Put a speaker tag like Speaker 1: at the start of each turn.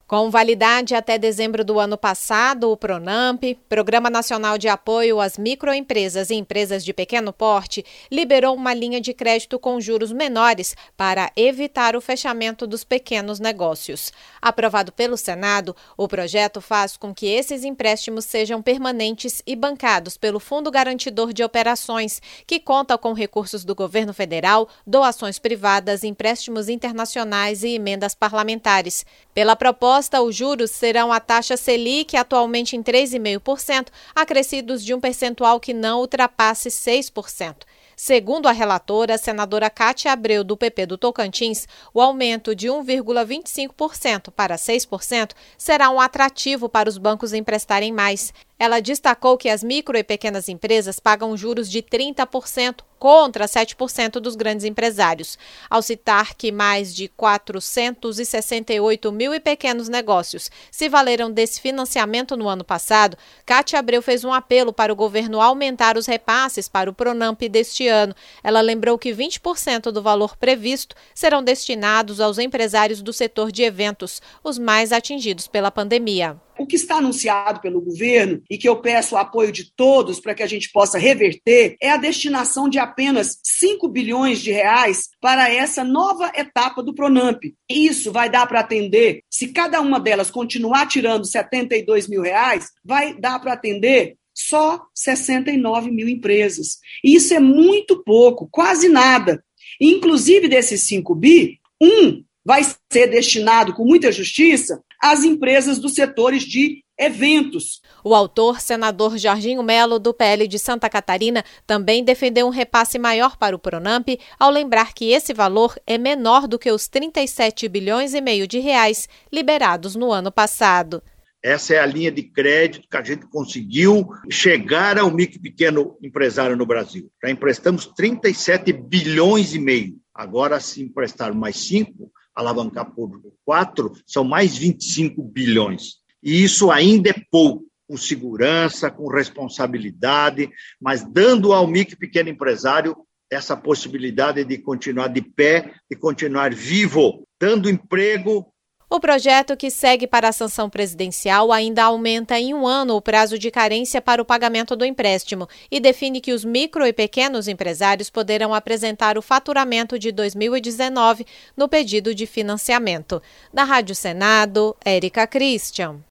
Speaker 1: Com validade até dezembro do ano passado, o Pronamp, Programa Nacional de Apoio às Microempresas e Empresas de Pequeno Porte, liberou uma linha de crédito com juros menores para evitar o fechamento dos pequenos negócios. Aprovado pelo Senado, o projeto faz com que esses empréstimos sejam permanentes e bancados pelo Fundo Garantidor de Operações, que conta com recursos do governo federal, doações privadas, empréstimos internacionais e emendas parlamentares. Pela proposta, os juros serão a taxa Selic, atualmente em 3,5%, acrescidos de um percentual que não ultrapasse 6%. Segundo a relatora, a senadora Cátia Abreu, do PP do Tocantins, o aumento de 1,25% para 6% será um atrativo para os bancos emprestarem mais. Ela destacou que as micro e pequenas empresas pagam juros de 30% contra 7% dos grandes empresários. Ao citar que mais de 468 mil e pequenos negócios se valeram desse financiamento no ano passado, Cátia Abreu fez um apelo para o governo aumentar os repasses para o Pronamp deste ano. Ela lembrou que 20% do valor previsto serão destinados aos empresários do setor de eventos, os mais atingidos pela pandemia.
Speaker 2: O que está anunciado pelo governo e que eu peço o apoio de todos para que a gente possa reverter é a destinação de apenas 5 bilhões de reais para essa nova etapa do Pronamp. Isso vai dar para atender, se cada uma delas continuar tirando 72 mil reais, vai dar para atender só 69 mil empresas. E isso é muito pouco, quase nada. Inclusive desses 5 bi, vai ser destinado com muita justiça às empresas dos setores de eventos.
Speaker 1: O autor, senador Jorginho Melo, do PL de Santa Catarina, também defendeu um repasse maior para o Pronamp, ao lembrar que esse valor é menor do que os 37,5 bilhões de reais liberados no ano passado.
Speaker 3: Essa é a linha de crédito que a gente conseguiu chegar ao micro e pequeno empresário no Brasil. Já emprestamos 37,5 bilhões. Agora, se emprestar mais 5, alavancar por 4, são mais 25 bilhões. E isso ainda é pouco, com segurança, com responsabilidade, mas dando ao micro e pequeno empresário essa possibilidade de continuar de pé e continuar vivo, dando emprego.
Speaker 1: O projeto, que segue para a sanção presidencial, ainda aumenta em 1 ano o prazo de carência para o pagamento do empréstimo e define que os micro e pequenos empresários poderão apresentar o faturamento de 2019 no pedido de financiamento. Da Rádio Senado, Érica Christian.